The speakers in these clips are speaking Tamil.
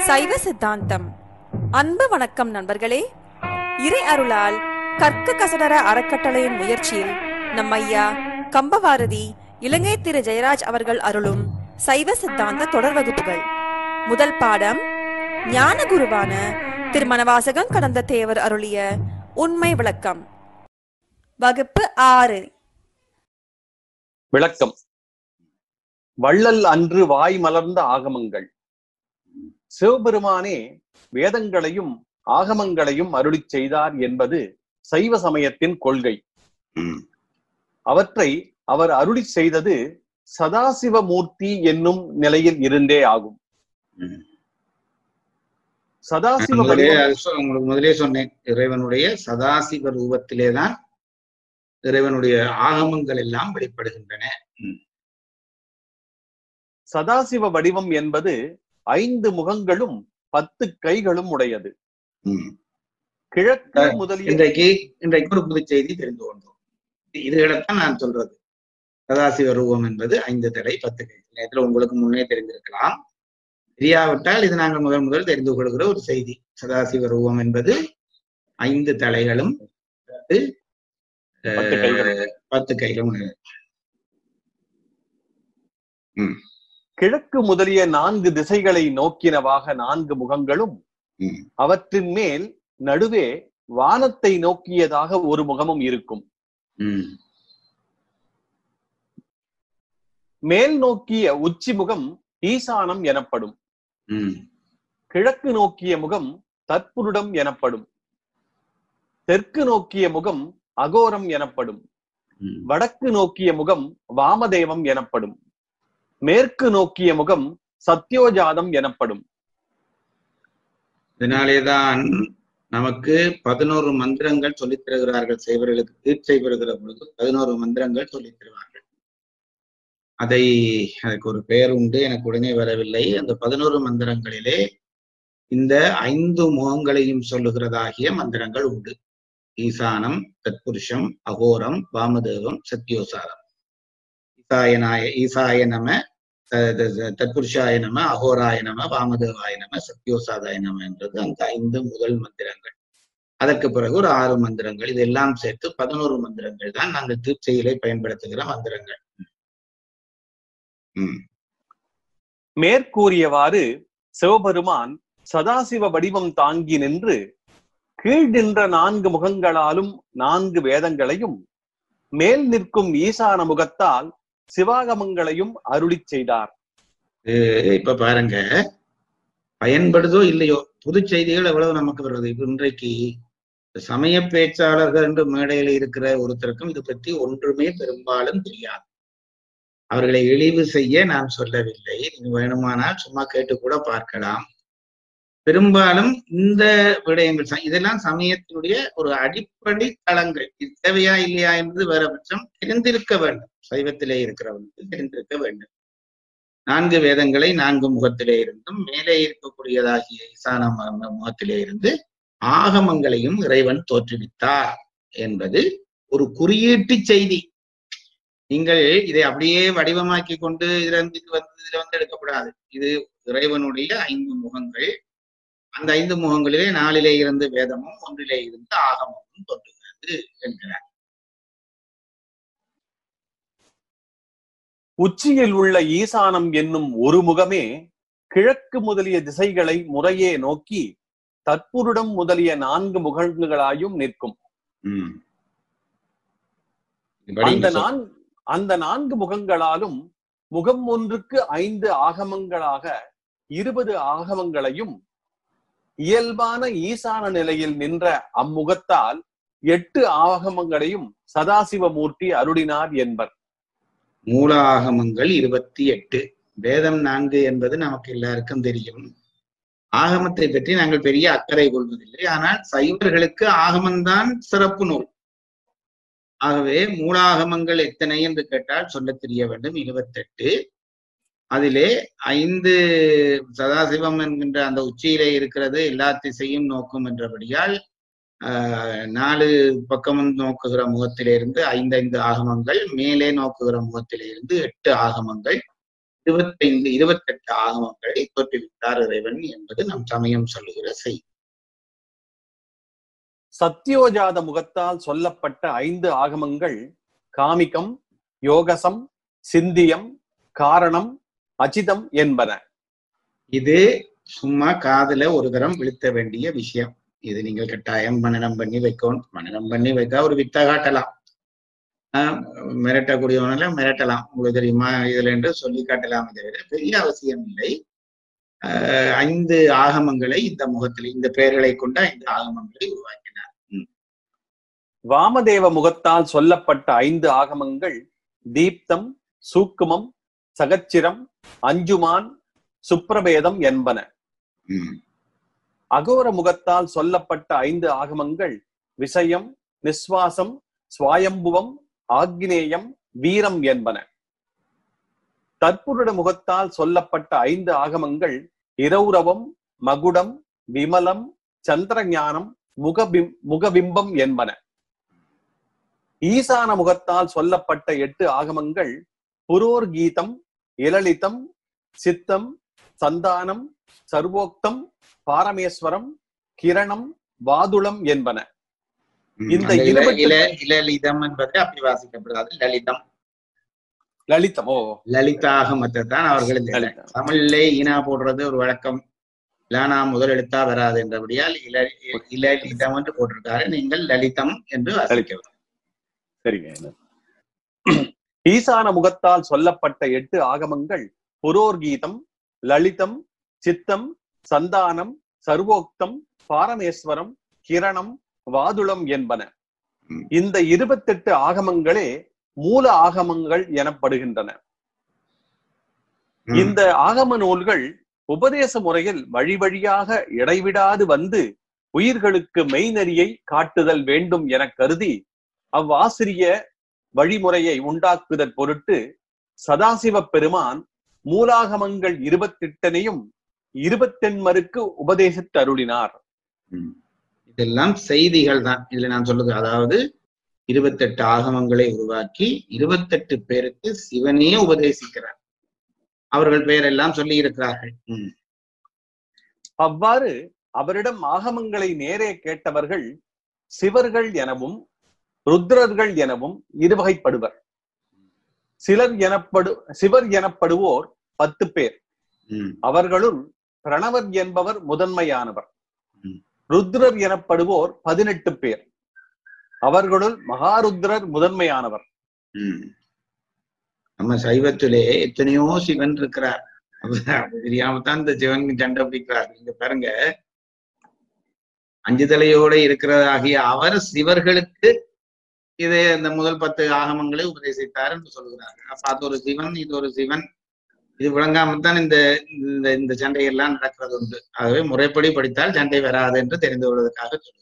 சைவ சித்தாந்தம். அன்பு வணக்கம் நண்பர்களே. இறை அருளால் கற்க கசடர அறக்கட்டளையின் முயற்சியில் நம் ஐயா கம்பவாரதி இலங்கை திரு ஜெயராஜ் அவர்கள் அருளும் சைவ சித்தாந்த தொடர் வகுப்புகள். முதல் பாடம் ஞான குருவான திருமணவாசகம் கடந்த தேவர் அருளிய உண்மை விளக்கம். வகுப்பு 6. விளக்கம். வள்ளல் அன்று வாய் மலர்ந்த ஆகமங்கள். சிவபெருமானே வேதங்களையும் ஆகமங்களையும் அருளிச் செய்தார் என்பது சைவ சமயத்தின் கொள்கை. அவற்றை அவர் அருளி செய்தது சதாசிவமூர்த்தி என்னும் நிலையில் இருந்தே ஆகும். சதாசிவ உங்களுக்கு முதலே சொன்னேன், இறைவனுடைய சதாசிவ ரூபத்திலேதான் இறைவனுடைய ஆகமங்கள் எல்லாம் வெளிப்படுகின்றன. சதாசிவ வடிவம் என்பது 5 முகங்களும் 10 கைகளும் உடையது. கிழக்கு முதலிய இன்றைக்கு ஒரு புது செய்தி தெரிந்து கொண்டோம். இதுகளைத்தான் நான் சொல்றது. சதாசிவ ரூபம் என்பது 5 தடை 10 கை. நேரத்தில் உங்களுக்கு முன்னே தெரிந்திருக்கலாம். தெரியாவிட்டால் இது நாங்கள் முதல் தெரிந்து கொள்கிற ஒரு செய்தி. சதாசிவ ரூபம் என்பது 5 தலைகளும் 10 கைகளும் உடையது. கிழக்கு முதலிய 4 திசைகளை நோக்கினவாக 4 முகங்களும், அவற்றின் மேல் நடுவே வானத்தை நோக்கியதாக ஒரு முகமும் இருக்கும். மேல் நோக்கிய உச்சி முகம் ஈசானம் எனப்படும். கிழக்கு நோக்கிய முகம் தற்புருடம் எனப்படும். தெற்கு நோக்கிய முகம் அகோரம் எனப்படும். வடக்கு நோக்கிய முகம் வாமதேவம் எனப்படும். மேற்கு நோக்கிய முகம் சத்யோஜாதம் எனப்படும். இதனாலேதான் நமக்கு 11 மந்திரங்கள் சொல்லித் தருகிறார்கள். செய்வர்களுக்கு தீட்சை பெறுகிற பொழுது 11 மந்திரங்கள் சொல்லித் தருவார்கள். அதுக்கு ஒரு பெயர் உண்டு, எனக்கு உடனே வரவில்லை. அந்த 11 மந்திரங்களிலே இந்த 5 முகங்களையும் சொல்லுகிறதாகிய மந்திரங்கள் உண்டு. ஈசானம், தத்புருஷம், அகோரம், வாமதேவம், சத்யோசாரம். ஈசாய நம, தத்புருஷாய நம, அகோராய நம, வாமதேவாய நம, சத்யோசாதாய நம என்றது அந்த 5 முதல் மந்திரங்கள். அதற்கு பிறகு ஒரு 6 மந்திரங்கள். இதெல்லாம் சேர்த்து 11 மந்திரங்கள் தான் நாங்கள் தீட்சையிலே பயன்படுத்துகிற மந்திரங்கள். மேற்கூறியவாறு சிவபெருமான் சதாசிவ வடிவம் தாங்கி நின்று கீழ் நின்ற 4 முகங்களாலும் 4 வேதங்களையும், மேல் நிற்கும் ஈசான முகத்தால் சிவாகமங்களையும் அருளி செய்தார். இப்ப பாருங்க, பயன்படுதோ இல்லையோ புது செய்திகள் எவ்வளவு நமக்கு வருது. இப்ப இன்றைக்கு சமய பேச்சாளர்கள் என்று மேடையில் இருக்கிற ஒருத்தருக்கும் இது பற்றி ஒன்றுமே பெரும்பாலும் தெரியாது. அவர்களை இழிவு செய்ய நான் சொல்லவில்லை. நீங்க வேணுமானால் சும்மா கேட்டு கூட பார்க்கலாம். பெரும்பாலும் இந்த விடயங்கள் இதெல்லாம் சமயத்தினுடைய ஒரு அடிப்படை தளங்கள். இது தேவையா இல்லையா என்பது வேற பட்சம் தெரிந்திருக்க வேண்டும். சைவத்திலே இருக்கிறவர்களுக்கு தெரிந்திருக்க வேண்டும். 4 வேதங்களை 4 முகத்திலே இருந்தும், மேலே இருக்கக்கூடியதாகிய ஈசான முகத்திலே இருந்து ஆகமங்களையும் இறைவன் தோற்றுவித்தார் என்பது ஒரு குறியீட்டு செய்தி. நீங்கள் இதை அப்படியே வடிவமாக்கி கொண்டு இதுல வந்து எடுக்கப்படாது. இது இறைவனுடைய 5 முகங்கள். அந்த 5 முகங்களிலே 4 இருந்து வேதமும் 1 இருந்து ஆகமமும் தோன்றுகிறது என்கிறார். உச்சியில் உள்ள ஈசானம் என்னும் ஒரு முகமே கிழக்கு முதலிய திசைகளை முறையே நோக்கி தற்புருடம் முதலிய 4 முகங்களாயும் நிற்கும். அந்த 4 முகங்களாலும் முகம் ஒன்றுக்கு 5 ஆகமங்களாக 20 ஆகமங்களையும், இயல்பான ஈசான நிலையில் நின்ற அம்முகத்தால் 8 ஆகமங்களையும் சதாசிவமூர்த்தி அருளினார் என்பர். மூல ஆகமங்கள் 28, வேதம் 4 என்பது நமக்கு எல்லாருக்கும் தெரியும். ஆகமத்தை பற்றி நாங்கள் பெரிய அக்கறை கொள்வதில்லை. ஆனால் சைவர்களுக்கு ஆகமம்தான் சிறப்பு நூல். ஆகவே மூலாகமங்கள் எத்தனை என்று கேட்டால் சொல்ல தெரிய வேண்டும். 28. அதிலே 5 சதாசிவம் என்கின்ற அந்த உச்சியிலே இருக்கிறது. எல்லா திசையும் நோக்கும் என்றபடியால் 4 பக்கமும் நோக்குகிற முகத்திலே இருந்து 5 ஆகமங்கள், மேலே நோக்குகிற முகத்திலே இருந்து 8 ஆகமங்கள், 28 ஆகமங்களை தோற்றுவித்தார் இறைவன் என்பது நம் சமயம் சொல்லுகிற செய்தி. சத்யோஜாத முகத்தால் சொல்லப்பட்ட 5 ஆகமங்கள் காமிகம், யோகசம், சிந்தியம், காரணம், அச்சிதம் என்பன. இது சும்மா காதுல ஒரு தரம் விழுத்த வேண்டிய விஷயம். இது நீங்கள் கட்டாயம் மனனம் பண்ணி வைக்கணும். மனனம் பண்ணி வைக்க ஒரு வித்த காட்டலாம், மிரட்டக்கூடியவனால மிரட்டலாம், உங்களுக்கு தெரியுமா இதுல என்று சொல்லி காட்டலாம். தவிர பெரிய அவசியம் இல்லை. 5 ஆகமங்களை இந்த முகத்தில் இந்த பெயர்களை கொண்ட 5 ஆகமங்களை உருவாக்கினார். வாமதேவ முகத்தால் சொல்லப்பட்ட 5 ஆகமங்கள் தீப்தம், சூக்குமம், சகச்சிரம், அஞ்சுமான், சுப்ரபேதம் என்பன. அகோர முகத்தால் சொல்லப்பட்ட 5 ஆகமங்கள் விஷயம், நிஸ்வாசம், ஸ்வாயம்புவம், ஆக்னேயம், வீரம் என்பன. தற்புருட முகத்தால் சொல்லப்பட்ட 5 ஆகமங்கள் இரௌரவம், மகுடம், விமலம், சந்திரஞானம், முகபிம்பம் என்பன. ஈசான முகத்தால் சொல்லப்பட்ட 8 ஆகமங்கள் புரோர்கீதம், இலலிதம், சித்தம், சந்தானம், சர்வோக்தம், பாரமேஸ்வரம், கிரணம், வாதுளம் என்பன. இந்த இலலிதம் என்பது அப்படி வாசிக்கப்படுகிறது. லலிதம் லலிதம் லலிதாகமத்தை தான் அவர்கள் தமிழிலே ஈனா போடுறது ஒரு வழக்கம். லானா முதல் எழுத்தா வராது என்றபடியால் இலலிதம் என்று போட்டிருக்காரு. நீங்கள் லலிதம் என்று வாசிக்க. சரிங்க. ஈசான முகத்தால் சொல்லப்பட்ட 8 ஆகமங்கள் புரோர்கீதம், லலிதம், சித்தம், சந்தானம், சர்வோக்தம், பாரமேஸ்வரம், கிரணம், வாதுளம் என்பன. இந்த 28 ஆகமங்களே மூல ஆகமங்கள் எனப்படுகின்றன. இந்த ஆகம நூல்கள் உபதேச முறையில் வழி வழியாக இடைவிடாது வந்து உயிர்களுக்கு மெய்நெறியை காட்டுதல் வேண்டும் என கருதி அவ்வாசிரிய வழிமுறையை உண்டாக்குதல் பொருட்டு சதாசிவ பெருமான் மூலாகமங்கள் 28 28 உபதேசித்து அருளினார். இதெல்லாம் செய்திகள் தான் இதுல நான் சொல்லுது. அதாவது 28 ஆகமங்களை உருவாக்கி 28 பேருக்கு சிவனே உபதேசிக்கிறார். அவர்கள் பெயரெல்லாம் சொல்லி இருக்கிறார்கள். அவ்வாறு அவரிடம் ஆகமங்களை நேரே கேட்டவர்கள் சிவர்கள் எனவும் ருத்ரர்கள் எனவும் இருவகைப்படுவர். சிவர் எனப்படுவோர் 10 பேர். அவர்களுள் பிரணவர் என்பவர் முதன்மையானவர். ருத்ரர் எனப்படுவோர் 18 பேர். அவர்களுள் மகாருத்ரர் முதன்மையானவர். நம்ம சைவத்திலே எத்தனையோ சிவன் இருக்கிறார். தெரியாமத்தான் இந்த சிவன் சண்டை பிடிக்கிறார். நீங்க பாருங்க, 5 தலையோட இருக்கிறதாகிய அவர் சிவர்களுக்கு இதே இந்த முதல் 10 ஆகமங்களை உபதேசித்தார் என்று சொல்கிறார்கள். அப்ப அது ஒரு சிவன், இது ஒரு சிவன், இது விளங்காமத்தான் இந்த சண்டையெல்லாம் நடக்கிறது உண்டு. ஆகவே முறைப்படி படித்தால் சண்டை வராது என்று தெரிந்து கொள்வதற்காக சொல்கிறேன்.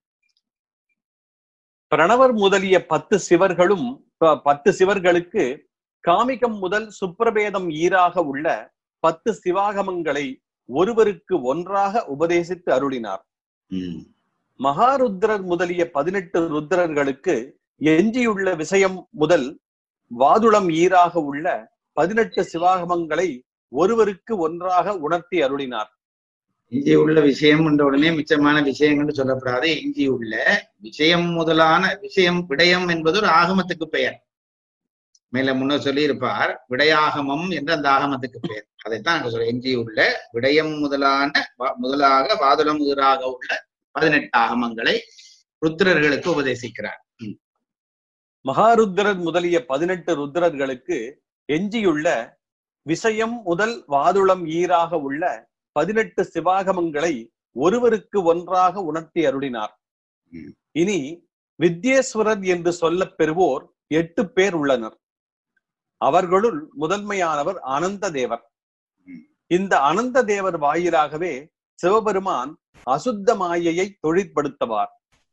பிரணவர் முதலிய 10 சிவர்களும் 10 சிவர்களுக்கு காமிகம் முதல் சுப்ரபேதம் ஈராக உள்ள 10 சிவாகமங்களை ஒருவருக்கு ஒன்றாக உபதேசித்து அருளினார். மகாருத்ரர் முதலிய 18 ருத்ரர்களுக்கு எஞ்சியுள்ள விஷயம் முதல் வாதுளம் ஈராக உள்ள 18 சிவாகமங்களை ஒருவருக்கு ஒன்றாக உணர்த்தி அருளினார். எஞ்சியுள்ள விஷயம் என்ற உடனே மிச்சமான விஷயங்கள் சொல்லப்படாது. எஞ்சியுள்ள விஷயம் முதலான விஷயம் விடயம் என்பது ஒரு ஆகமத்துக்கு பெயர். மேல முன்னர் சொல்லி இருப்பார், விடயாகமம் என்ற அந்த ஆகமத்துக்கு பெயர். அதைத்தான் அங்க சொல்ல. எஞ்சியுள்ள விடயம் முதலாக வாதுளம் ஈராக உள்ள 18 ஆகமங்களை ருத்ரர்களுக்கு உபதேசிக்கிறார். மகாருத்ரர் முதலிய 18 ருத்ரர்களுக்கு எஞ்சியுள்ள விஷயம் முதல் வாதுளம் ஈராக உள்ள 18 சிவாகமங்களை ஒருவருக்கு ஒன்றாக உணர்த்தி அருளினார். இனி வித்யேஸ்வரர் என்று சொல்ல பெறுவோர் 8 பேர் உள்ளனர். அவர்களுள் முதன்மையானவர் அனந்த தேவர். இந்த அனந்த தேவர் வாயிலாகவே சிவபெருமான் அசுத்த மாயையை தொழிற்படுத்துவார்.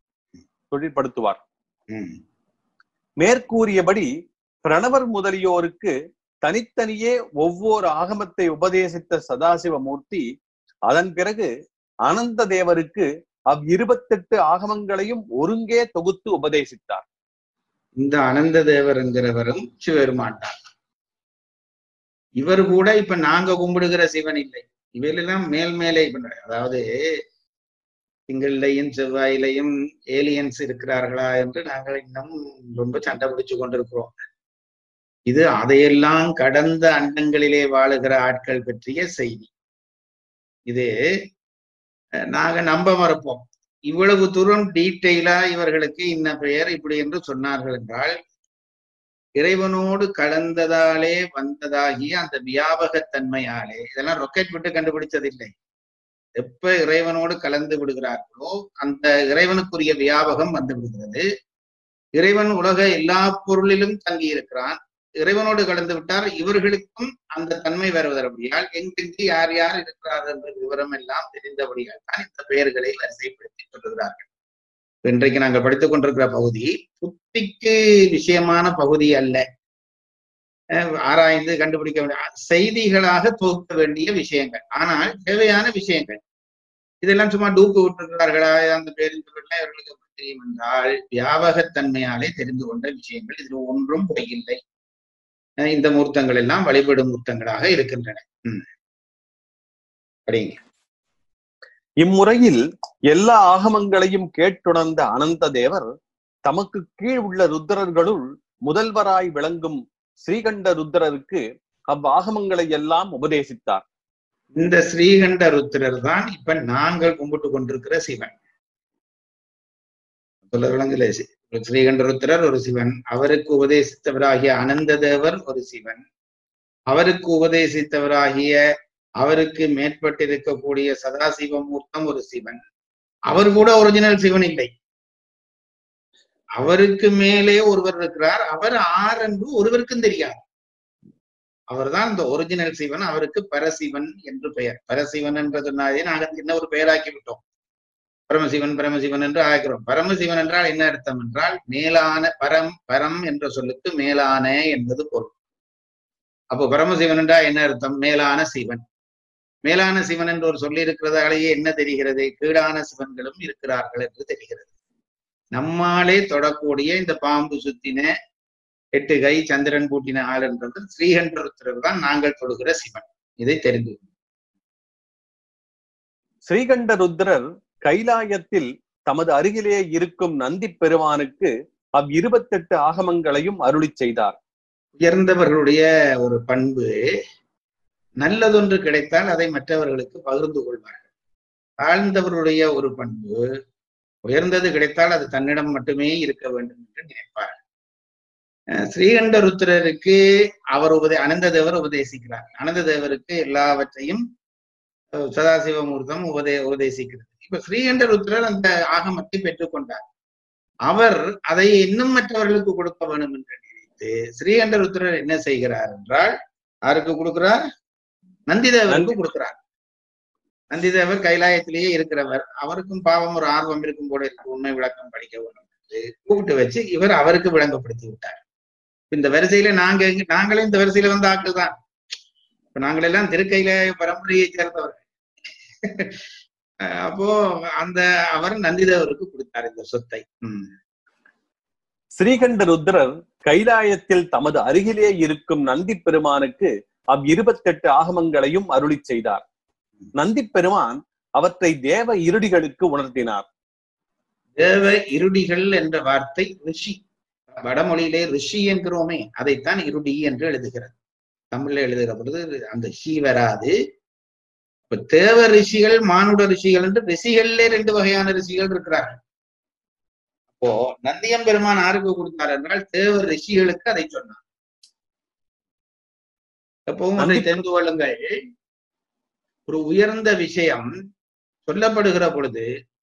மேற்கூறியபடி பிரணவர் முதலியோருக்கு தனித்தனியே ஒவ்வொரு ஆகமத்தை உபதேசித்த சதாசிவமூர்த்தி அதன் பிறகு அனந்த தேவருக்கு 28 ஆகமங்களையும் ஒருங்கே தொகுத்து உபதேசித்தார். இந்த அனந்த தேவர் என்கிறவரும் சிவபெருமான் தான். இவர் கூட இப்ப நாங்க கும்பிடுகிற சிவன் இல்லை. இவையெல்லாம் மேலே அதாவது திங்கள்லையும் செவ்வாயிலையும் ஏலியன்ஸ் இருக்கிறார்களா என்று நாங்கள் இன்னும் ரொம்ப சண்டை பிடிச்சு கொண்டிருக்கிறோம். இது அதையெல்லாம் கடந்த அண்டங்களிலே வாழுகிற ஆட்கள் பற்றிய செய்தி. இது நாங்க நம்ப மறுப்போம். இவ்வளவு தூரம் டீட்டெயிலா இவர்களுக்கு இன்ன பெயர் இப்படி என்று சொன்னார்கள் என்றால், இறைவனோடு கலந்ததாலே வந்ததாகிய அந்த வியாபகத்தன்மையாலே, இதெல்லாம் ராக்கெட் விட்டு கண்டுபிடிச்சதில்லை. எப்ப இறைவனோடு கலந்து விடுகிறார்களோ அந்த இறைவனுக்குரிய வியாபகம் வந்து விடுகிறது. இறைவன் உலக எல்லா பொருளிலும் தங்கி இருக்கிறான். இறைவனோடு கலந்து விட்டால் இவர்களுக்கும் அந்த தன்மை வருவதற்கால் எங்கெங்கு யார் யார் இருக்கிறார்கள் என்ற விவரம் எல்லாம் தெரிந்தபடியால் தான் இந்த பெயர்களை வரிசைப்படுத்தி சொல்லுகிறார்கள். இன்றைக்கு நாங்கள் படித்துக் கொண்டிருக்கிற பகுதி புத்திக்கு விஷயமான பகுதி அல்ல. ஆராய்ந்து கண்டுபிடிக்க வேண்டிய செய்திகளாக தொகுக்க வேண்டிய விஷயங்கள், ஆனால் தேவையான விஷயங்கள். இதெல்லாம் சும்மா டூக்கு விட்டுருக்கிறார்களா அந்த பேரில் இவர்களுக்கு எப்படி தெரியும் என்றால், வியாபகத்தன்மையாலே தெரிந்து கொண்ட விஷயங்கள். இதில் ஒன்றும் பொய்யில்லை. இந்த மூர்த்தங்கள் எல்லாம் வழிபடும் மூர்த்தங்களாக இருக்கின்றன. அப்படிங்க. இம்முறையில் எல்லா ஆகமங்களையும் கேட்டுணர்ந்த அனந்த தேவர் தமக்கு கீழ் உள்ள ருத்ரர்களுள் முதல்வராய் விளங்கும் ஸ்ரீகண்ட ருத்ரருக்கு அவ்வாகமங்களை எல்லாம் உபதேசித்தார். இந்த ஸ்ரீகண்ட ருத்ரர் தான் இப்ப நாங்கள் கும்பிட்டு கொண்டிருக்கிற சிவன். சொல்ல விளங்கல. ஸ்ரீகண்ட ருத்ரர் ஒரு சிவன், அவருக்கு உபதேசித்தவராகிய அனந்த தேவர் ஒரு சிவன், அவருக்கு உபதேசித்தவராகிய அவருக்கு மேற்பட்டிருக்கக்கூடிய சதாசிவ மூர்த்தம் ஒரு சிவன். அவர் கூட ஒரிஜினல் சிவன் இல்லை. அவருக்கு மேலே ஒருவர் இருக்கிறார். அவர் ஆர் என்று ஒருவருக்கும் தெரியாது. அவர்தான் இந்த ஒரிஜினல் சிவன். அவருக்கு பரசிவன் என்று பெயர். பரசிவன் என்றதுனாலே நாங்கள் என்ன ஒரு பெயராக்கி விட்டோம். பரமசிவன் பரமசிவன் என்று ஆகிறோம். பரமசிவன் என்றால் என்ன அர்த்தம் என்றால், மேலான. பரம் என்ற சொல்லுக்கு மேலான என்பது பொருள். அப்போ பரமசிவன் என்றால் என்ன அர்த்தம்? மேலான சிவன். மேலான சிவன் என்று ஒரு சொல்லி இருக்கிறதாலேயே என்ன தெரிகிறது? கீழான சிவன்களும் இருக்கிறார்கள் என்று தெரிகிறது. நம்மாலே தொடக்கூடிய இந்த பாம்பு சுத்தின 8 கை சந்திரன் பூட்டின ஆள் என்றது ஸ்ரீகண்ட ருத்ரர் தான் நாங்கள் தொடுகிற சிவன். இதை தெரிந்து ஸ்ரீகண்ட ருத்ரர் கைலாயத்தில் தமது அருகிலே இருக்கும் நந்தி பெருமானுக்கு 28 ஆகமங்களையும் அருளி செய்தார். உயர்ந்தவர்களுடைய ஒரு பண்பு, நல்லதொன்று கிடைத்தால் அதை மற்றவர்களுக்கு பகிர்ந்து கொள்வார்கள். தாழ்ந்தவருடைய ஒரு பண்பு, உயர்ந்தது கிடைத்தால் அது தன்னிடம் மட்டுமே இருக்க வேண்டும் என்று நினைப்பார். ஸ்ரீகண்ட ருத்ரருக்கு அவர் அனந்த தேவர் உபதேசிக்கிறார். அனந்த தேவருக்கு எல்லாவற்றையும் சதாசிவமூர்த்தம் உபதேசிக்கிறது. இப்ப ஸ்ரீகண்ட ருத்ரர் அந்த ஆகமத்தை பெற்றுக்கொண்டார். அவர் அதை இன்னும் மற்றவர்களுக்கு கொடுக்க வேண்டும் என்று நினைத்து ஸ்ரீகண்ட ருத்ரர் என்ன செய்கிறார் என்றால், யாருக்கு கொடுக்கிறார்? நந்திதேவருக்கு கொடுக்கிறார். நந்திதேவர் கைலாயத்திலேயே இருக்கிறவர். அவருக்கும் பாவம் ஒரு ஆர்வம் இருக்கும் போல இருக்கு, உண்மை விளக்கம் படிக்க வேண்டும் என்று கூப்பிட்டு வச்சு இவர் அவருக்கு விளங்கப்படுத்தி விட்டார். இந்த வரிசையில நாங்களே இந்த வரிசையில வந்த ஆட்கள் தான். இப்ப நாங்கள் எல்லாம் திருக்கையிலாய பரம்பரையை சேர்ந்தவர்கள். அப்போ அவர் நந்திதேவருக்கு கொடுத்தார் இந்த சொத்தை. ஸ்ரீகண்ட ருத்ரர் கைலாயத்தில் தமது அருகிலே இருக்கும் நந்தி பெருமானுக்கு 28 ஆகமங்களையும் அருளி செய்தார். நந்தி பெருமான் அவற்றை தேவ இருடிகளுக்கு உணர்த்தினார். தேவ இருடிகள் என்ற வார்த்தை ரிஷி. வடமொழியிலே ரிஷி என்கிறோமே, அதைத்தான் இருடி என்று எழுதுகிறது. தமிழ்ல எழுதுகிற பொழுது அந்த ஷி வராது. இப்ப தேவ ரிஷிகள், மானுட ரிஷிகள் என்று ரிஷிகள்ல 2 வகையான ரிஷிகள் இருக்கிறார்கள். அப்போ நந்தியம் பெருமான் யாருக்கு கொடுத்தார் என்றால் தேவ ரிஷிகளுக்கு அதை சொன்னார். எப்பவும் அதை தெரிந்து கொள்ளுங்கள். ஒரு உயர்ந்த விஷயம் சொல்லப்படுகிற பொழுது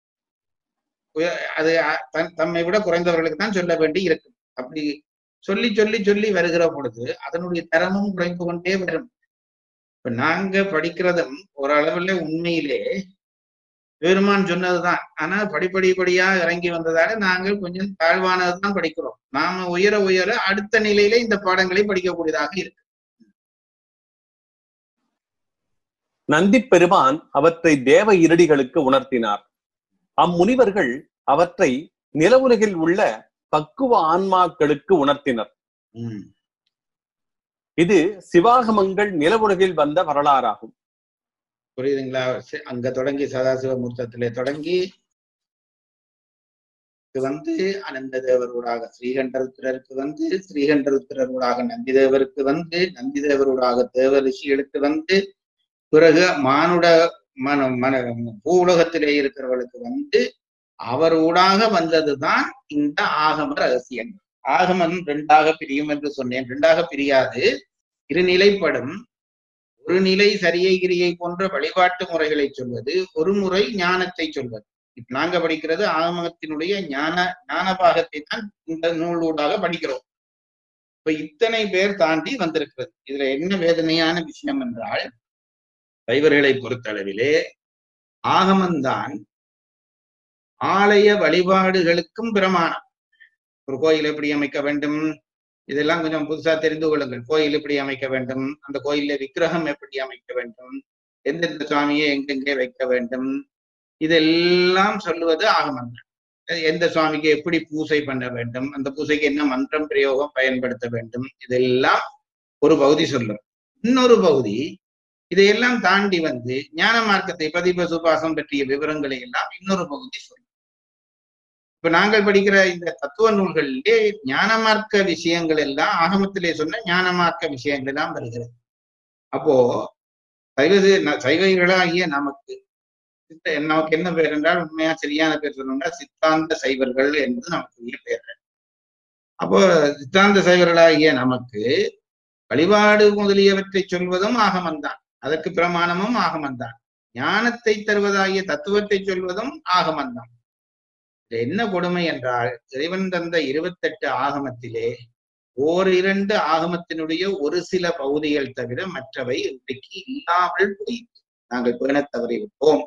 அது தம்மை விட குறைந்தவர்களுக்கு தான் சொல்ல வேண்டி இருக்கும். அப்படி சொல்லி சொல்லி சொல்லி வருகிற பொழுது அதனுடைய தரமும் குறைந்து கொண்டே வரும். இப்ப நாங்க படிக்கிறதும் ஓரளவுல உண்மையிலே பெருமான் சொன்னதுதான். ஆனா படிப்படியா இறங்கி வந்ததால நாங்கள் கொஞ்சம் தாழ்வானதுதான் படிக்கிறோம். நாம உயர உயர அடுத்த நிலையில இந்த பாடங்களை படிக்கக்கூடியதாக இருக்கு. நந்தி பெருமான் அவற்றை தேவ இருடிகளுக்கு உணர்த்தினார். அம்முனிவர்கள் அவற்றை நில உலகில் உள்ள பக்குவ ஆன்மாக்களுக்கு உணர்த்தினர். இது சிவாகமங்கள் நிலவுலகில் வந்த வரலாறாகும். புரியுதுங்களா? அங்க தொடங்கி சதாசிவமூர்த்தத்திலே தொடங்கி வந்து அனந்த தேவரூடாக ஸ்ரீகண்டருத்திரருக்கு வந்து, ஸ்ரீகண்டருத்திரூடாக நந்திதேவருக்கு வந்து, நந்திதேவரூடாக தேவ ரிஷிகளுக்கு வந்து, பிறகு மானுட பூவுலகத்திலே இருக்கிறவர்களுக்கு வந்து அவரூடாக வந்ததுதான் இந்த ஆகம ரகசியங்கள். ஆகமம் ரெண்டாக பிரியும் என்று சொன்னேன். ரெண்டாக பிரியாது, இருநிலைப்படும். ஒரு நிலை சரியை கிரியை போன்ற வழிபாட்டு முறைகளை சொல்வது, ஒரு முறை ஞானத்தை சொல்வது. இப்ப நாங்க படிக்கிறது ஆகமத்தினுடைய ஞான பாகத்தை தான் இந்த நூலூடாக படிக்கிறோம். இப்ப இத்தனை பேர் தாண்டி வந்திருக்கிறது. இதுல என்ன வேதனையான விஷயம் என்றால், சைவர்களை பொறுத்தளவிலே ஆகமந்தான் ஆலய வழிபாடுகளுக்கும் பிரமாணம். ஒரு கோயில் எப்படி அமைக்க வேண்டும், இதெல்லாம் கொஞ்சம் புதுசா தெரிந்து கொள்ளுங்கள். கோயில் எப்படி அமைக்க வேண்டும், அந்த கோயில்ல விக்கிரகம் எப்படி அமைக்க வேண்டும், எந்தெந்த சுவாமியை எங்கெங்கே வைக்க வேண்டும், இதெல்லாம் சொல்லுவது ஆகமம். எந்த சுவாமிக்கு எப்படி பூசை பண்ண வேண்டும், அந்த பூசைக்கு என்ன மந்திரம் பிரயோகம் பயன்படுத்த வேண்டும், இதெல்லாம் ஒரு பகுதி சொல்லும். இன்னொரு பகுதி இதையெல்லாம் தாண்டி வந்து ஞான மார்க்கத்தை பதிப சுபாசம் பற்றிய விவரங்களை எல்லாம் இன்னொரு பகுதி சொல்லும். இப்ப நாங்கள் படிக்கிற இந்த தத்துவ நூல்களிலே ஞான மார்க்க விஷயங்கள் எல்லாம் ஆகமத்திலே சொன்ன ஞான மார்க்க விஷயங்கள் எல்லாம் வருகிறது. அப்போ சைவர்களாகிய நமக்கு என்ன பேர் என்றால், உண்மையா சரியான பேர் சொல்லணும்னா சித்தாந்த சைவர்கள் என்பது நமக்குரிய பேர். அப்போ சித்தாந்த சைவர்களாகிய நமக்கு வழிபாடு முதலியவற்றை சொல்வதும் ஆகமந்தான், அதற்கு பிரமாணமும் ஆகமந்தான். ஞானத்தை தருவதாகிய தத்துவத்தை சொல்வதும் ஆகமந்தான். என்ன கொடுமை என்றால், இறைவன் தந்த 28 ஆகமத்திலே ஓரிரண்டு ஆகமத்தினுடைய ஒரு சில பகுதிகள் தவிர மற்றவை இன்றைக்கு இல்லாமல் போயிற்று. நாங்கள் பேண தவறிவிட்டோம்.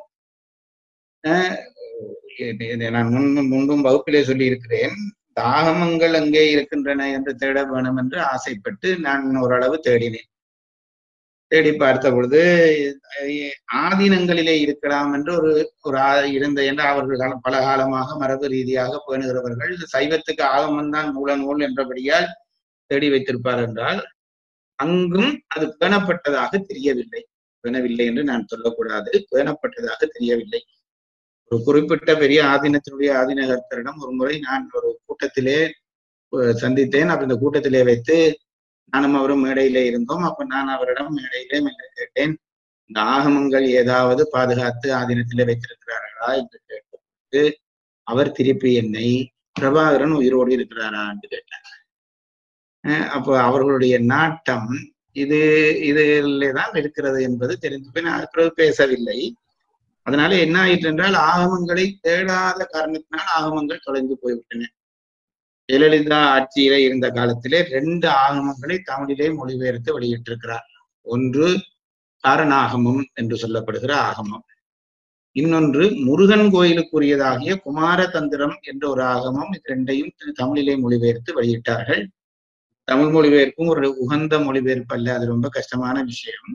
நான் முன்பும் வகுப்பிலே சொல்லி இருக்கிறேன், ஆகமங்கள் அங்கே இருக்கின்றன என்று தேட வேணும் என்று ஆசைப்பட்டு நான் ஓரளவு தேடினேன். தேடி பார்த்த பொழுது ஆதீனங்களிலே இருக்கலாம் என்று ஒரு இருந்த என்ற அவர்கள் பல காலமாக மரபு ரீதியாக பேணுகிறவர்கள் சைவத்துக்கு ஆகமந்தான் மூல நூல் என்றபடியால் தேடி வைத்திருப்பார் என்றால், அங்கும் அது பேணப்பட்டதாக தெரியவில்லை. பேணவில்லை என்று நான் சொல்லக்கூடாது, பேணப்பட்டதாக தெரியவில்லை. ஒரு குறிப்பிட்ட பெரிய ஆதீனத்தினுடைய ஆதீனகர்த்தரிடம் ஒரு முறை நான் ஒரு கூட்டத்திலே சந்தித்தேன். அப்ப இந்த கூட்டத்திலே வைத்து நானும் அவரும் மேடையிலே இருந்தோம். அப்ப நான் அவரிடம் மேடையிலே கேட்டேன், இந்த ஆகமங்கள் ஏதாவது பாதுகாத்து ஆதீனத்திலே வைத்திருக்கிறார்களா என்று கேட்டு, அவர் திருப்பி என்னை பிரபாகரன் உயிரோடு இருக்கிறாரா என்று கேட்டார். அப்போ அவர்களுடைய நாட்டம் இதுதான் இருக்கிறது என்பது தெரிந்து போய் நான் பிறகு பேசவில்லை. அதனால என்ன ஆயிற்று என்றால், ஆகமங்களை தேடாத காரணத்தினால் ஆகமங்கள் தொலைந்து போய்விட்டன. ஜெயலலிதா ஆட்சியில இருந்த காலத்திலே 2 ஆகமங்களை தமிழிலே மொழிபெயர்த்து வெளியிட்டிருக்கிறார். ஒன்று காரணாகமம் என்று சொல்லப்படுகிற ஆகமம், இன்னொன்று முருகன் கோயிலுக்குரியதாகிய குமாரதந்திரம் என்ற ஒரு ஆகமம். இது 2ஐயும் தமிழிலே மொழிபெயர்த்து வெளியிட்டார்கள். தமிழ் மொழிபெயர்ப்பும் ஒரு உகந்த மொழிபெயர்ப்பு அல்ல, அது ரொம்ப கஷ்டமான விஷயம்.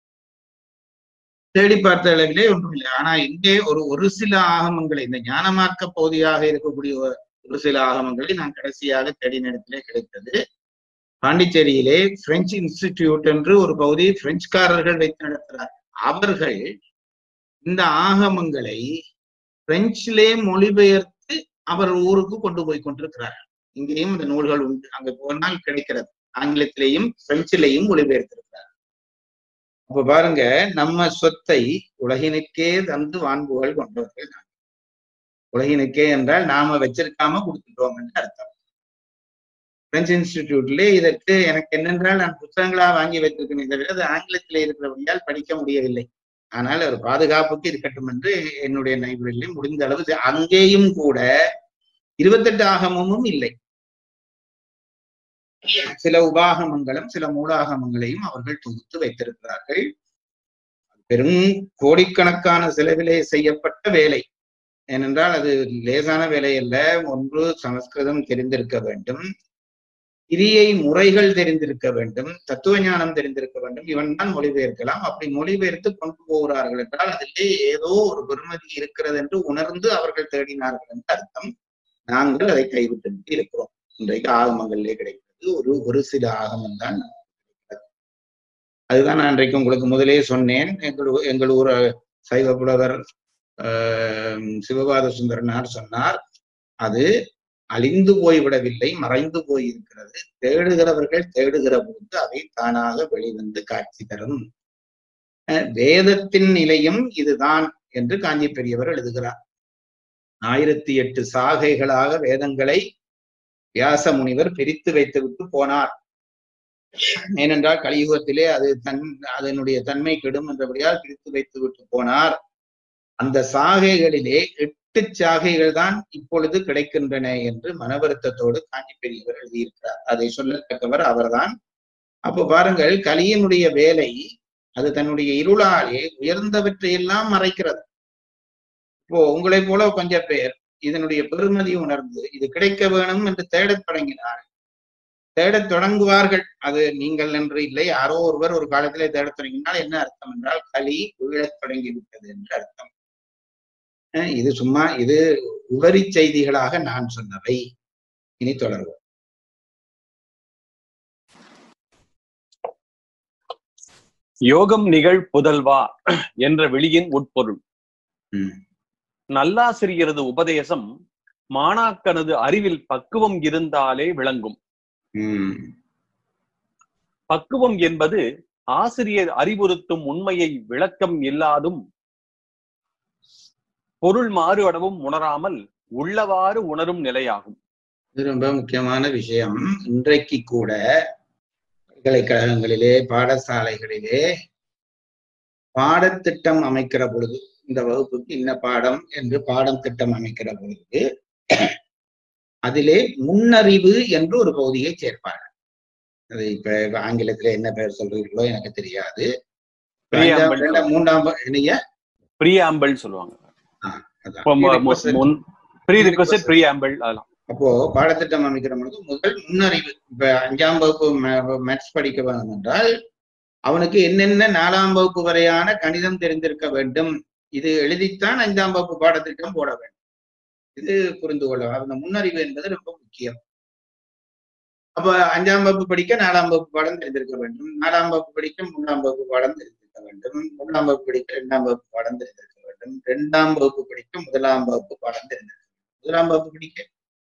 தேடி பார்த்த அளவிலே ஒன்றும் இல்லை. ஆனா இங்கே ஒரு சில ஆகமங்களை, இந்த ஞானமார்க்க பகுதியாக இருக்கக்கூடிய ஒரு சில ஆகமங்களை நான் கடைசியாக தேடின இடத்திலே கிடைத்தது. பாண்டிச்சேரியிலே பிரெஞ்சு இன்ஸ்டிடியூட் என்று ஒரு பகுதி பிரெஞ்சுக்காரர்கள் வைத்து நடத்துகிறார். அவர்கள் இந்த ஆகமங்களை பிரெஞ்சிலே மொழிபெயர்த்து அவர் ஊருக்கு கொண்டு போய் கொண்டிருக்கிறார்கள். இங்கேயும் இந்த நூல்கள் உண்டு, அங்க போனால் கிடைக்கிறது. ஆங்கிலத்திலேயும் பிரெஞ்சிலேயும் மொழிபெயர்த்திருக்கிறார். அப்ப பாருங்க, நம்ம சொத்தை உலகினுக்கே தந்து வான்புகள் கொண்டவர்கள். உலகினுக்கே என்றால் நாம வச்சிருக்காம கொடுத்துட்டோம் என்று அர்த்தம். பிரெஞ்சு இன்ஸ்டிடியூட்ல இதற்கு எனக்கு என்னென்றால், நான் புத்தகங்களா வாங்கி வைத்திருக்கேன் தவிர அது ஆங்கிலத்திலே இருக்கிறபடியால் படிக்க முடியவில்லை. ஆனால் ஒரு பாதுகாப்புக்கு இருக்கட்டும் என்று என்னுடைய லைப்ரரியிலே முடிந்த அளவு, அங்கேயும் கூட 28 ஆகமும் இல்லை. சில உபாகமங்களும் சில மூலாகமங்களையும் அவர்கள் தொகுத்து வைத்திருக்கிறார்கள். பெரும் கோடிக்கணக்கான செலவிலே செய்யப்பட்ட வேலை. ஏனென்றால் அது லேசான வேலை அல்ல. ஒன்று சமஸ்கிருதம் தெரிந்திருக்க வேண்டும், கிரியை முறைகள் தெரிந்திருக்க வேண்டும், தத்துவ ஞானம் தெரிந்திருக்க வேண்டும். இவன் தான் மொழிபெயர்க்கலாம். அப்படி மொழிபெயர்த்து கொண்டு போகிறார்கள் என்றால் அதிலே ஏதோ ஒரு பெருமதி இருக்கிறது என்று உணர்ந்து அவர்கள் தேடினார்கள் என்று அர்த்தம். நாங்கள் அதை கைவிட்டு இருக்கிறோம். இன்றைக்கு ஆகமங்களிலே கிடைக்கிறது ஒரு சில ஆகமம் தான். அதுதான் நான் அன்றைக்கு உங்களுக்கு முதலே சொன்னேன். எங்கள் ஊர் சைவ புலவர் சிவபாத சுந்தரனார் சொன்னார், அது அழிந்து போய்விடவில்லை, மறைந்து போயிருக்கிறது. தேடுகிறவர்கள் தேடுகிற போது அவை தானாக வெளிவந்து காட்சி தரும். வேதத்தின் நிலையும் இதுதான் என்று காஞ்சி பெரியவர் எழுதுகிறார். 1008 சாகைகளாக வேதங்களை வியாச முனிவர் பிரித்து வைத்துவிட்டு போனார். ஏனென்றால் கலியுகத்திலே அதனுடைய தன்மை கெடும் என்றபடியால் பிரித்து வைத்து விட்டு போனார். அந்த சாகைகளிலே 8 சாகைகள் தான் இப்பொழுது கிடைக்கின்றன என்று மனவருத்தத்தோடு காஞ்சி பெரியவர் எழுதியிருக்கிறார். அதை சொல்லத்தக்கவர் அவர்தான். அப்போ பாருங்கள், கலியினுடைய வேலை அது தன்னுடைய இருளாலே உயர்ந்தவற்றையெல்லாம் மறைக்கிறது. இப்போ உங்களை போல கொஞ்சம் பேர் இதனுடைய பெருமதி உணர்ந்து இது கிடைக்க வேணும் என்று தேடத் தொடங்கினார். தேடத் தொடங்குவார்கள். அது நீங்கள் என்று இல்லை, யாரோ ஒருவர் ஒரு காலத்திலே தேடத் தொடங்கினால் என்ன அர்த்தம் என்றால் கலி விழத் தொடங்கிவிட்டது என்று அர்த்தம். இது உபரி செய்திகளாக நான் சொன்னவை. இனி தொடர்வோம். யோகம் நிகழ் புதல்வா என்ற வெளியின் உட்பொருள். நல்லாசிரியரது உபதேசம் மாணாக்கனது அறிவில் பக்குவம் இருந்தாலே விளங்கும். பக்குவம் என்பது ஆசிரியர் அறிவுறுத்தும் உண்மையை விளக்கம் இல்லாதும் பொருள் மாறுபடவும் உணராமல் உள்ளவாறு உணரும் நிலையாகும். இது ரொம்ப முக்கியமான விஷயம். இன்றைக்கு கூட பல்கலைக்கழகங்களிலே பாடசாலைகளிலே பாடத்திட்டம் அமைக்கிற பொழுது, இந்த வகுப்புக்கு இன்ன பாடம் என்று பாடம் திட்டம் அமைக்கிற பொழுது அதிலே முன்னறிவு என்று ஒரு பகுதியை சேர்ப்பார்கள். அது இப்ப ஆங்கிலத்துல என்ன பெயர் சொல்றீங்களோ எனக்கு தெரியாது. மூன்றாம் சொல்லுவாங்க. அப்போ பாடத்திட்டம் அமைக்கிற பொழுது முதல் முன்னறிவு. இப்ப 5ஆம் வகுப்பு மேத்ஸ் படிக்க வேண்டும் என்றால் அவனுக்கு என்னென்ன 4ஆம் வகுப்பு வரையான கணிதம் தெரிந்திருக்க வேண்டும். இது எழுதித்தான் 5ஆம் வகுப்பு பாடத்திட்டம் போட வேண்டும். இது புரிந்து கொள்ள அந்த முன்னறிவு என்பது ரொம்ப முக்கியம். அப்ப 5ஆம் வகுப்பு படிக்க 4ஆம் வகுப்பு பாடம் தெரிந்திருக்க வேண்டும். 4ஆம் வகுப்பு படிக்க 3ஆம் வகுப்பு பாடம் தெரிந்திருக்க வேண்டும். 3ஆம் வகுப்பு படிக்க 2ஆம் வகுப்பு பாடம் தெரிந்திருக்க வேண்டும். 2ஆம் வகுப்பு படிக்க 1ஆம் வகுப்பு பாடம் தெரிந்திருக்க வேண்டும். 1ஆம் வகுப்பு படிக்க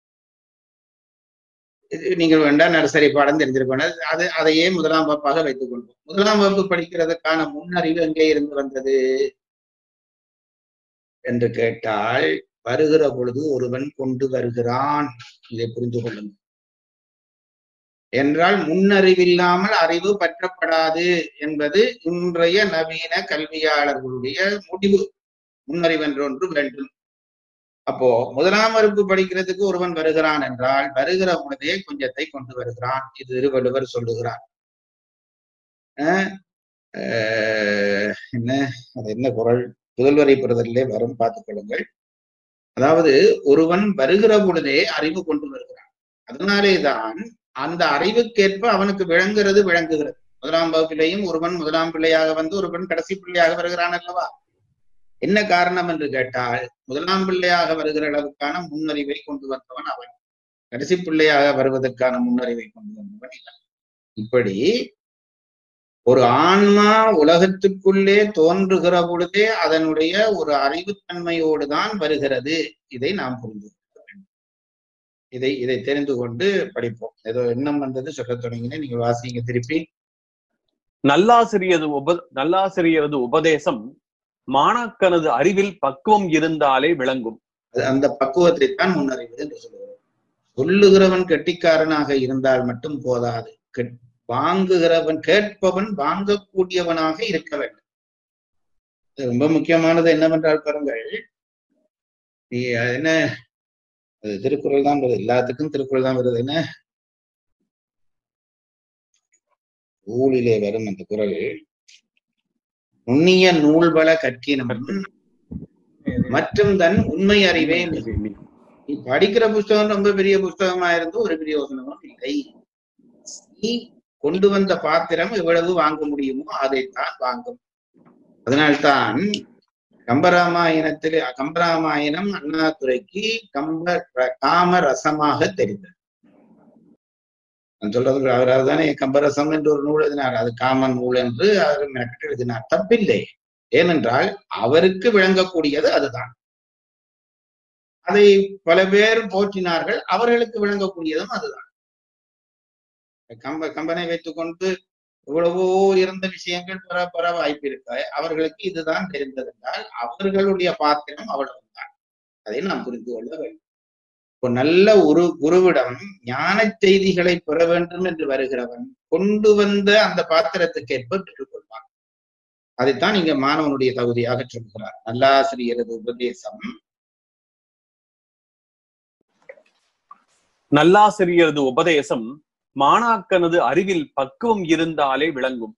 நீங்கள் வேண்டாம் நர்சரி பாடம் தெரிஞ்சிருக்க வேண்டும். அதையே 1ஆம் வகுப்பாக வைத்துக் கொள்வோம். 1ஆம் வகுப்பு படிக்கிறதுக்கான முன்னறிவு எங்கே இருந்து வந்தது என்று கேட்டால், வருகிற பொழுது ஒருவன் கொண்டு வருகிறான். இதை புரிந்து கொள்ளுங்கள். என்றால் முன்னறிவில்லாமல் அறிவு பற்றப்படாது என்பது இன்றைய நவீன கல்வியாளர்களுடைய முடிவு. முன்னறிவு என்ற ஒன்று வேண்டும். அப்போ 1ஆம் வகுப்பு படிக்கிறதுக்கு ஒருவன் வருகிறான் என்றால் வருகிற பொழுதே கொஞ்சத்தை கொண்டு வருகிறான். இது திருவள்ளுவர் சொல்லுகிறார். என்ன குறள்? புதல்வரை பெறுதலே வரும், பார்த்துக் கொள்ளுங்கள். அதாவது ஒருவன் வருகிற பொழுதே அறிவு கொண்டு வருகிறான். அதனாலேதான் அந்த அறிவுக்கேற்ப அவனுக்கு விளங்குகிறது. 1ஆம் வகுப்பிலேயும் ஒருவன் 1ஆம் பிள்ளையாக வந்து ஒருவன் கடைசி பிள்ளையாக வருகிறான் அல்லவா? என்ன காரணம் என்று கேட்டால், 1ஆம் பிள்ளையாக வருகிற அளவுக்கான முன்னறிவை கொண்டு வந்தவன் அவன். கடைசி பிள்ளையாக வருவதற்கான முன்னறிவை கொண்டு வந்தவன் இல்லை. இப்படி ஒரு ஆன்மா உலகத்துக்குள்ளே தோன்றுகிற பொழுதே அதனுடைய ஒரு அறிவுத்தன்மையோடு தான் வருகிறது. இதை நாம் புரிந்து கொள்ள வேண்டும். இதை தெரிந்து கொண்டு படிப்போம். ஏதோ எண்ணம் வந்தது சொல்ல தொடங்கினேன், நீங்க வாசிங்க திருப்பி. நல்லாசிரியரது உபதேசம் மாணாக்கனது அறிவில் பக்குவம் இருந்தாலே விளங்கும். அந்த பக்குவத்தை தான் முன்னறிவு என்று சொல்லுகிறோம். சொல்லுகிறவன் கெட்டிக்காரனாக இருந்தால் மட்டும் போதாது. வாங்குகிறவன், கேட்பவன் வாங்கக்கூடியவனாக இருக்க வேண்டும். ரொம்ப முக்கியமானது என்னவென்றால் பாருங்கள், என்ன அது திருக்குறள் தான் வருது, எல்லாத்துக்கும் திருக்குறள் தான் வருது. என்ன நூலிலே வரும் அந்த குறள், நுண்ணிய நூல்வள கற்கினும் மற்றும் தன் உண்மை அறிவே. நீ படிக்கிற புஸ்தகம் ரொம்ப பெரிய புஸ்தகமா இருந்து ஒரு பிரயோசனமும் இல்லை. நீ கொண்டு வந்த பாத்திரம் எவ்வளவு வாங்க முடியுமோ அதைத்தான் வாங்கும். அதனால்தான் கம்பராமாயணம் அண்ணாதுரைக்கு காம ரசமாக தெரிந்தது. நான் சொல்றது அவரால் தானே கம்பரசம் என்று ஒரு நூல் எழுதினார். அது காமன் நூல் என்று அவர் மெனக்கிட்டு எழுதினார். தப்பில்லை. ஏனென்றால் அவருக்கு விளங்கக்கூடியது அதுதான். அதை பல பேர் போற்றினார்கள். அவர்களுக்கு விளங்கக்கூடியதும் அதுதான். கம்பனை வைத்துக் கொண்டு எவ்வளவோ இருந்த விஷயங்கள் பெற வாய்ப்பு இருக்க, அவர்களுக்கு இதுதான் தெரிந்ததென்றால் அவர்களுடைய பாத்திரம் அவ்வளவுதான். அதை நாம் புரிந்து கொள்ள வேண்டும். இப்போ நல்ல ஒரு குருவிடம் ஞான செய்திகளை பெற வேண்டும் என்று வருகிறவன் கொண்டு வந்த அந்த பாத்திரத்துக்கு ஏற்ப பெற்றுக்கொள்வான். அதைத்தான் இங்க மாணவனுடைய தகுதியாக சொல்கிறார். நல்லாசிரியரது உபதேசம் நல்லாசிரியரது உபதேசம் மாணாக்கனது அறிவில் பக்குவம் இருந்தாலே விளங்கும்.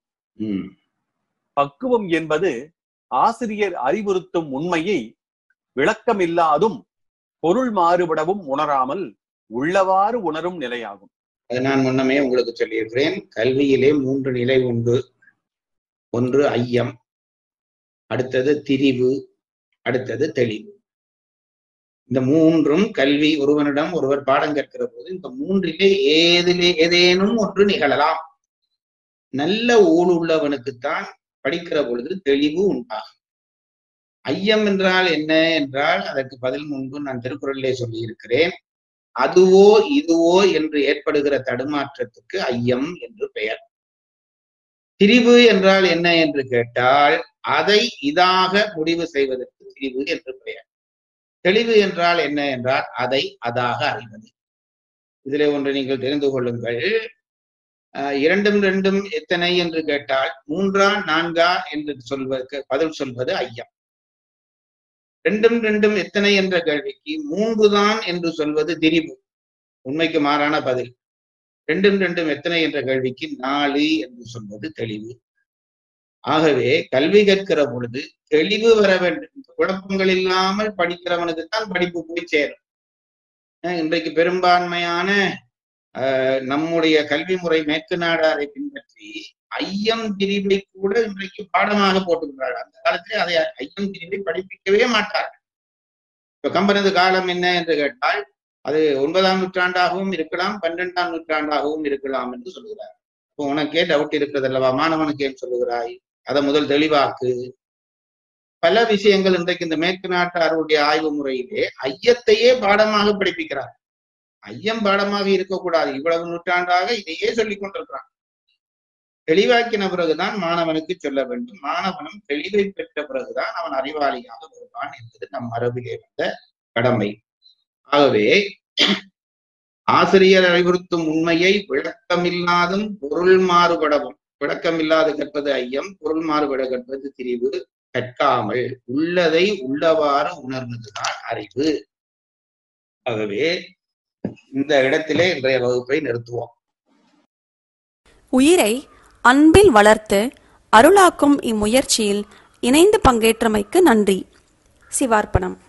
பக்குவம் என்பது ஆசிரியர் அறிவுறுத்தும் உண்மையை விளக்கமில்லாதும் பொருள் மாறுபடவும் உணராமல் உள்ளவாறு உணரும் நிலையாகும். அது நான் முன்னமே உங்களுக்கு சொல்லியிருக்கிறேன். கல்வியிலே 3 நிலை உண்டு. ஒன்று ஐயம், அடுத்தது திரிவு, அடுத்தது தெளிவு. இந்த 3ம் கல்வி ஒருவனிடம் ஒருவர் பாடம் கற்கிற போது இந்த 3லே ஏதேனும் ஒன்று நிகழலாம். நல்ல ஊழ் உள்ளவனுக்குத்தான் படிக்கிற பொழுது தெளிவு உண்டாகும். ஐயம் என்றால் என்ன என்றால் அதற்கு பதில் முன்பு நான் திருக்குறளிலே சொல்லி இருக்கிறேன். அதுவோ இதுவோ என்று ஏற்படுகிற தடுமாற்றத்துக்கு ஐயம் என்று பெயர். திரிவு என்றால் என்ன என்று கேட்டால் அதை இதாக முடிவு செய்வதற்கு திரிவு என்று பெயர். தெளிவு என்றால் என்ன என்றால் அதை அதாக அறிவது. இதிலே ஒன்று நீங்கள் தெரிந்து கொள்ளுங்கள். 2ம் 2ம் எத்தனை என்று கேட்டால் 3ஆ 4ஆ என்று பதில் சொல்வது ஐயம். 2ம் 2ம் எத்தனை என்ற கேள்விக்கு 3 தான் என்று சொல்வது திரிவு, உண்மைக்கு மாறான பதில். 2ம் 2ம் எத்தனை என்ற கேள்விக்கு 4 என்று சொல்வது தெளிவு. ஆகவே கல்வி கற்கிற பொழுது தெளிவு வர வேண்டும். குழப்பங்கள் இல்லாமல் படிக்கிறவனுக்குத்தான் படிப்பு போய் சேரும். இன்றைக்கு பெரும்பான்மையான நம்முடைய கல்வி முறை மேற்கு நாடாரை பின்பற்றி ஐயம் திரிவை கூட இன்றைக்கு பாடமாக போட்டுக்கிறார்கள். அந்த காலத்திலே அதை ஐயம் திரிவை படிப்பிக்கவே மாட்டார்கள். இப்ப கம்பனது காலம் என்ன என்று கேட்டால் அது 9ஆம் நூற்றாண்டாகவும் இருக்கலாம், 12ஆம் நூற்றாண்டாகவும் இருக்கலாம் என்று சொல்லுகிறார். இப்போ உனக்கே டவுட் இருக்கிறது அல்லவா, மாணவனுக்கு ஏன் சொல்லுகிறாய்? அதை முதல் தெளிவாக்கு. பல விஷயங்கள் இன்றைக்கு இந்த மேற்கு நாட்டாருடைய ஆய்வு முறையிலே ஐயத்தையே பாடமாக படிப்பிக்கிறார். ஐயம் பாடமாக இருக்கக்கூடாது. இவ்வளவு நூற்றாண்டாக இதையே சொல்லிக் கொண்டிருக்கிறான். தெளிவாக்கின பிறகுதான் மாணவனுக்கு சொல்ல வேண்டும். மாணவனும் தெளிவை பெற்ற பிறகுதான் அவன் அறிவாளியாக வருவான் என்பது நம் மரபிலே வந்த கடமை. ஆகவே ஆசிரியர் அறிவுறுத்தும் உண்மையை விளக்கமில்லாதும் பொருள் மாறுபடவும், விளக்கமில்லாது கற்பது ஐயம், பொருள் மாறுபட கற்பது திரிவு, கற்காமல் உள்ளதை உள்ளவாறு உணர்ந்ததுதான் அறிவு. ஆகவே இந்த இடத்திலே இன்றைய வகுப்பை நிறுத்துவோம். உயிரை அன்பில் வளர்த்து அருளாக்கும் இம்முயற்சியில் இணைந்து பங்கேற்றமைக்கு நன்றி. சிவார்ப்பணம்.